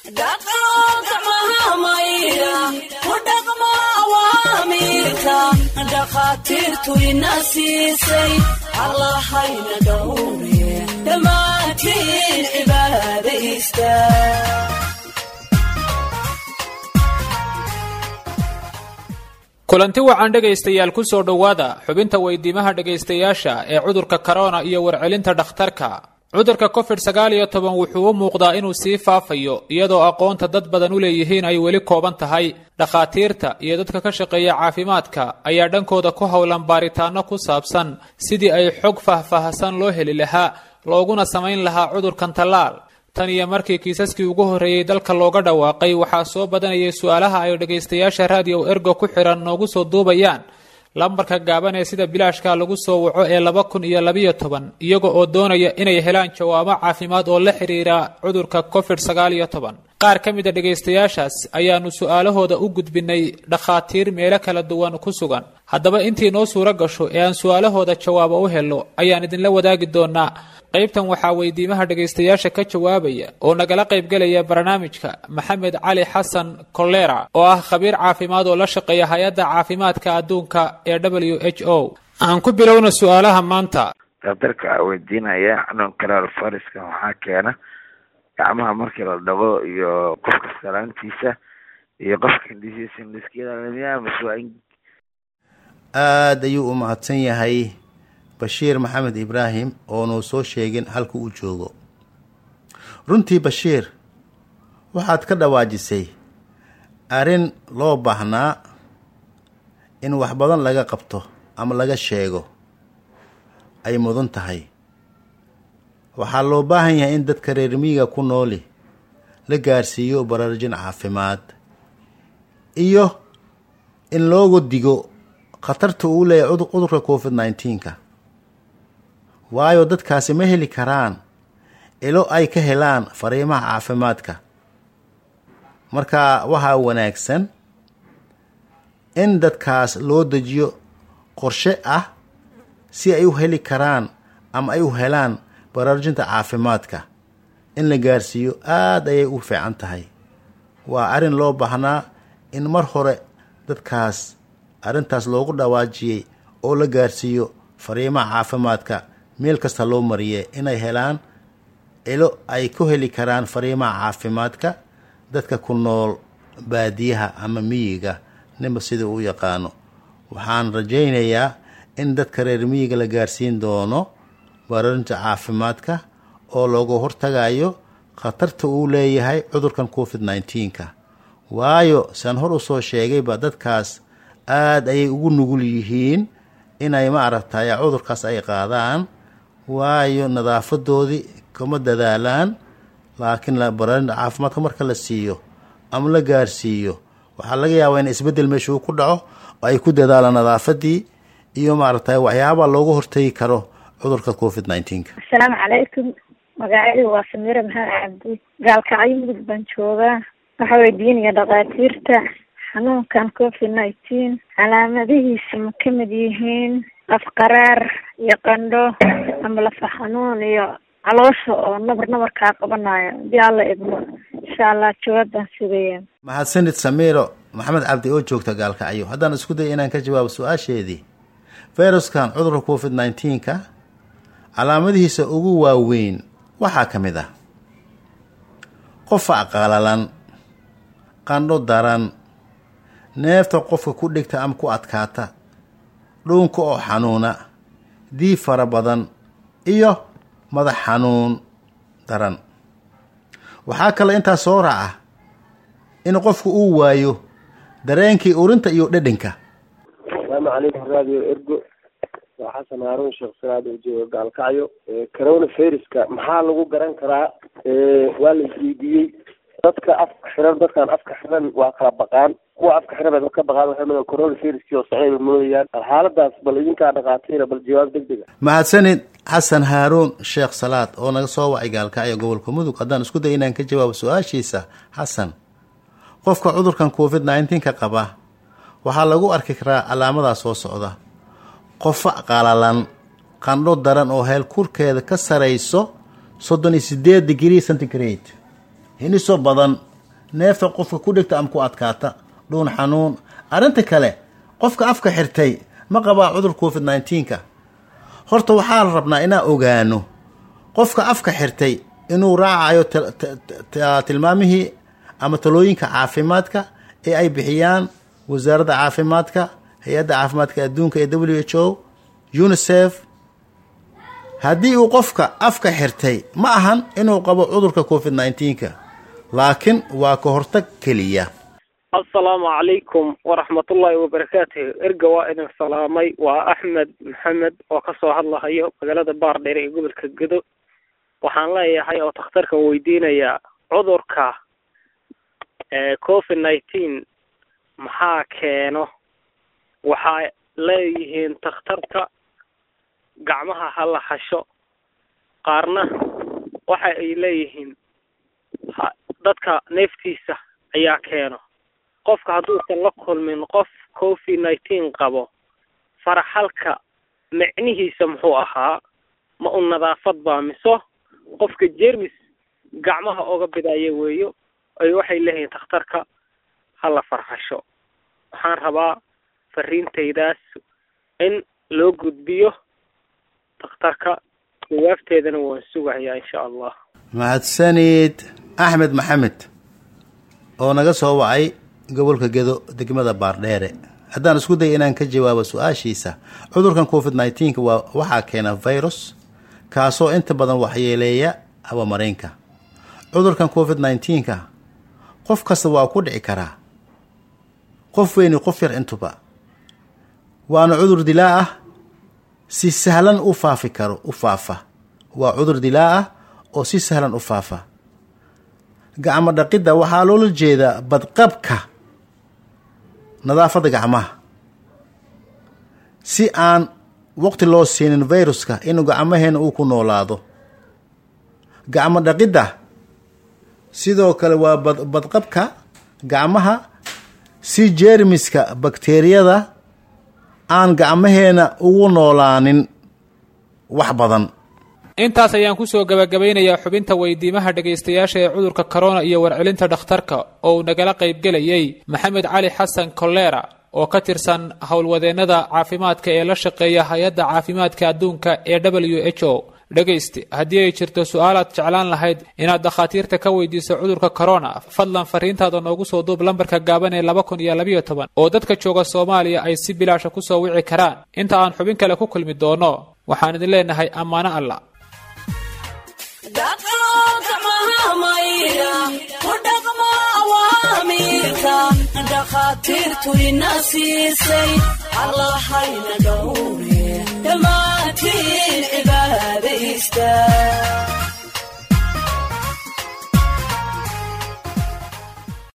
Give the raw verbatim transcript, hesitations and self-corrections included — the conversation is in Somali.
dhaqanka mahamayra ku dhaqma awaamiirka dhakhaatiirtu ina siisay allahayna dhowre dhammaantiin cibaadaysta. kulanti wacan dhegaystayaal ku soo dhowaada xubinta weydiimaha dhegaystayaasha ee cudurka corona iyo warcelinta dhakhtarka. cudurka covid sagaal iyo toban wuxuu u muuqdaa inuu sii faafayo iyadoo aqoonta dad badan u leeyihiin ay weli kooban tahay. dhakhaatiirta iyo dadka ka shaqeeya caafimaadka ayaa dhankooda ku howlan baaritaano ku saabsan sidii ay xog faahfaahsan loo heli lahaa looguna samayn lahaa cudurkan tallaal. tan iyo markii kiisaskii ugu horreeyey dalka looga dhawaaqay waxaa soo badanayay su-aalaha ay dhegaystayaasha raadiyo ergo ku xihan noogu soo duubayaan lambarka gaaban ee sida bilaashka lagu soo waco ee laba kun iyo labiyo toban iyaga oo doonaya inay helaan jawaabo caafimaad oo la xiriira cudurka covid sagaal iyo toban. qaar ka mid a dhegaystayaashaas ayaanu su-aalahooda u gudbinay dhakhaatiir meelo kala duwan ku sugan. haddaba intii noo suuro gasho ee aan su-aalahooda jawaabo u helo ayaan idinla wadaagi doonaa. qaybtan waxaa weydiimaha dhegaystayaasha ka jawaabaya oo nagala qaybgelaya barnaamijka maxamed cali xasan kolera oo ah khabiir caafimaad oo la shaqeeya hay-adda caafimaadka adduunka ee w h o. aan ku bilowna su-aalaha maanta. daktarka a weydiinaya xanuun coronaviruska waxaa keena gacmaha markii la dhaqo iyo qofka salaantiisa iyo qofka hindisiisa hindiskeeda aada ayuu u mahadsan yahay bashiir maxamed ibraahim oo noo soo sheegin halka uu joogo. runtii bashiir waxaad ka dhawaajisay arrin loo baahnaa in wax badan laga qabto ama laga sheego ay mudan tahay. waxaa loo baahan yahay in dadka reer miyiga ku nooli la gaarsiiyo baraarujin caafimaad iyo in loogu digo khatarta uu leeyahay cudurka covid nineteenka, waayo dadkaasi ma heli karaan ilo ay ka helaan fariimaha caafimaadka. marka waxaa wanaagsan in dadkaas loo dejiyo qorshe ah si ay u heli karaan ama ay u helaan baraarujinta caafimaadka. in la gaarsiiyo aada ayay u fiican tahay. waa arrin loo baahnaa in mar hore dadkaas arrintaas loogu dhawaajiyey oo la gaarsiiyo fariimaha caafimaadka meel kasta loo mariyay inay helaan ilo ay ku heli karaan fariimaha caafimaadka dadka ku nool baadiyaha ama miyiga ninba sida uu yaqaano. waxaan rajaynayaa in dadka reer miyiga la gaarsiin doono baraarujinta caafimaadka oo looga hortagayo khatarta uu leeyahay cudurkan covid nineteenka, waayo saan hor usoo sheegayba dadkaas aada ayay ugu nugul yihiin inay ma aragtay cudurkaas ay qaadaan, waayo nadaafadoodii kama dadaalaan. laakiin baraarujinta caafimaadka marka la siiyo ama la gaarsiiyo waxaa laga yaabaa in isbeddel meesha uu ku dhaco oo ay ku dadaalaan nadaafadii iyo maaragtay waxyaabaa looga hortagi karo cudurka covid nineteenka. asalaamu calaykum, magacaydu waa samira maxamed cabdi, gaalkacyo mudug baan joogaa. waxaa weydiinaya dhakhaatiirta xanuunkan covid nineteen calaamadihiisa ma ka mid yihiin afqaraar iyo qandho ama lafa xanuun iyo caloosha oo nabar nabar kaa qabanayo? hadii alla idmo insha allah jawaabaan sugaya. mahadsanid samiiro maxamed cabdi oo joogta gaalkacyo. haddaan isku day inaan ka jawaabo su-aasheedii. viruskan cudurka covid nineteenka calaamadihiisa ugu waaweyn waxaa ka mid ah qofa qalalan, qandho daran, neefta qofka ku dhigta ama ku adkaata, dhuunka oo xanuuna, diib fara badan iyo madax xanuun daran. waxaa kale intaa soo raaca in qofku uu waayo dareenkii urinta iyo dhadhanka. asalaamu calaykum radio ergo, waa xasan haaruun sheekh salaad oo jooga gaalkacyo. coronaviruska maxaa lagu garan karaa? waa la isweydiiyey dadka afka xiran, dadkaan afka xiran waa kala baqaan. kuwa afka xiran bay ka baqaan waxay coronaviruskii oo socday bay moodayaan. xaaladaas bal idinkaa dhakhaatiira bal jawaab degdeg ah. mahadsanid xasan haaruun sheekh salaad oo naga soo wacay gaalkacyo gobolka mudug. haddaan isku day inaan ka jawaabo su-aashiisa xasan, qofka cudurkan covid nineteenka qaba waxaa lagu arki karaa calaamadaas soo socda: qofa qalalan, qandho daran oo heel kurkeeda ka sarayso soddon iyo sideed degree centigrade, hiniso badan neefta qofka ku dhigta ama ku adkaata dhuun xanuun. arrinta kale qofka afka xirtay ma qabaa cudur covid nineteenka. horta waxaa la rabnaa inaan ogaano qofka afka xirtay inuu raacayo tilmaamihii ama talooyinka caafimaadka ee ay bixiyaan wasaaradda caafimaadka, hay-adda caafimaadka adduunka ee W H O, UNICEF. haddii uu qofka afka xirtay ma ahan inuu qabo cudurka covid nineteenka, laakiin waa ka hortag keliya. السلام عليكم ورحمة الله وبركاته. إرجع وإن سلامي وأحمد محمد وقصوا الله هيو مجلد بار ديري قبل كجدو وحن لا يحيى وتختارك ويدينا يا عذرك كوفيد ناينتين محا كانوا وحا ليهن تختارك قعمها هلا حشو قارنه وحا إليهن dadka neeftiisa ayaa keeno. qofka hadduusan la kulmin qof covid nineteen qabo faraxalka macnihiisa muxuu ahaa ma u nadaafad baa miso qofka jeermis gacmaha oga bidaya weeyo ay waxay leeyihiin takhtarka hala farxasho. waxaan rabaa fariintaydaas in loo gudbiyo takhtarka jawaabteedana waan sugayaa insha allah. mahadsanid axmed maxamed oo naga soo wacay gobolka Gedo degmada Baardheere. haddaan isku day inaan ka jawaabo su-aashiisa, cudurkan covid nineteenka waa waxaa keena virus kaasoo inta badan waxyeeleeya hawamareenka. cudurkan covid nineteenka qof kasta waa ku dhici karaa, qof weyn qof yar intuba. waana cudur dilaa ah, si sahlan u faafi karo u faafa. waa cudur dilaa ah oo si sahlan u faafa. gacmo dhaqidda waxaa loola jeedaa badqabka nadaafadda gacmaha, si aan waqti loo siinin viruska inuu gacmaheena uu ku noolaado. gacmo dhaqidda sidoo kale waa badqabka gacmaha si jeermiska bakteeriyada aan gacmaheena ugu noolaanin wax badan. intaas ayaan ku soo gabagabeynayaa xubinta weydiimaha dhagaystayaasha ee cudurka corona iyo warcelinta dhakhtarka oo uu nagala qaybgelayay maxamed cali xasan kolera oo ka tirsan howlwadeennada caafimaadka ee la shaqeeya hay-adda caafimaadka adduunka ee W H O. dhegayste haddii ay jirto su-aalaad jeclaan lahayd inaad dhakhaatiirta ka weydiiso cudurka corona, fadlan fariintaada noogu soo duub lambarka gaaban ee laba kun iyo labayo toban oo dadka jooga Soomaaliya ay si bilaasha ku soo wici karaan. inta aan xubin kale ku kulmi doono waxaan idin leenahay ammaano Allah. dhakhaatiirtu ina siisay allahayna dhow